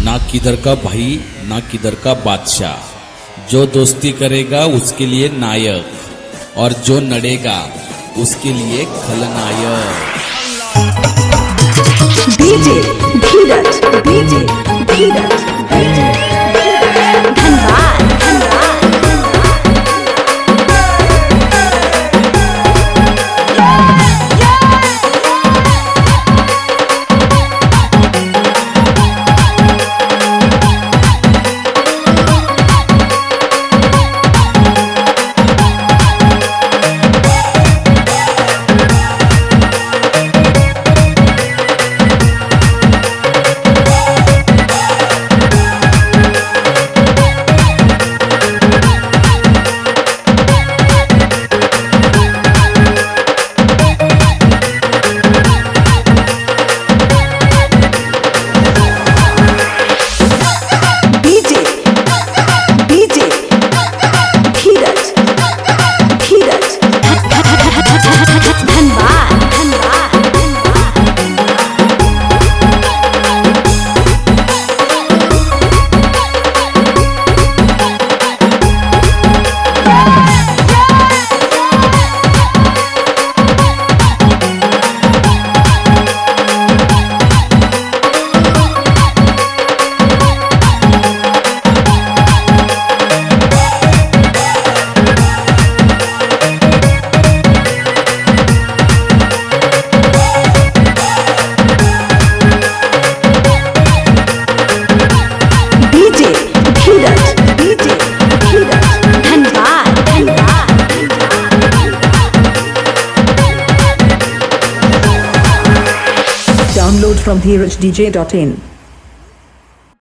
ना किधर का भाई ना किधर का बादशाह। जो दोस्ती करेगा उसके लिए नायक और जो नड़ेगा उसके लिए खलनायक। DJ Dheeraj, DJ Dheeraj, DJ Dhanbad, Dhanbad. Download from dheerajdj.in